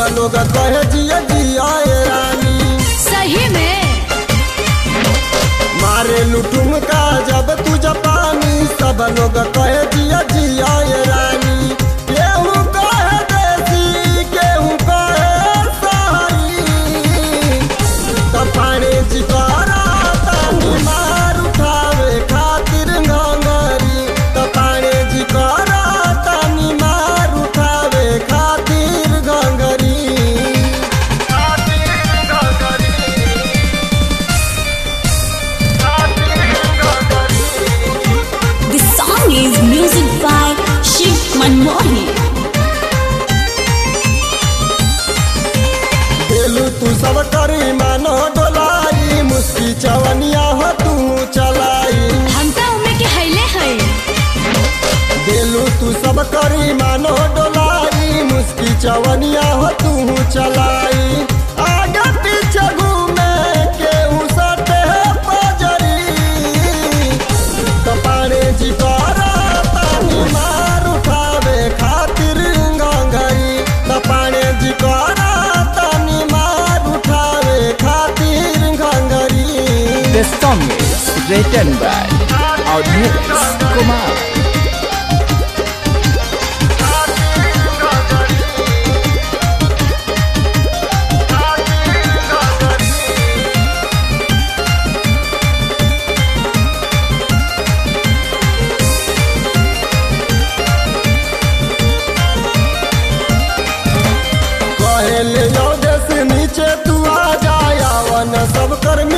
लोग कहे जिया जिया ए रानी। सही में मारे लुटुम का जब तू जापानी, सब लोग कहे जिया जिया ए रानी। केहू कहे देसी, केहू कहे सहारी, तो पानी जिकारा तानी मार उठावे खातिर घंगरी, तो पानी जिकारा तानी मार उठावे खातिर घंगरी। this song is music by Shiv Manmohi। दिलू तू सब करी मानो डोलाई, मुस्की चवनिया हो तू चलाई। हम तो उमे के हैले है। दिलू तू सब करी मानो डोलाई, मुस्की चवनिया हो तू चलाई। आगे पीछे घूमे केहू सटे पजरी, तो पानी जिकारा तानी मार उठावे खातिर घंघरी, तो पानी जिकारा तानी मार उठावे खातिर घंघरी। The song is written by Audrey Kumar. कहले नीचे तू आ जाया वन सब कर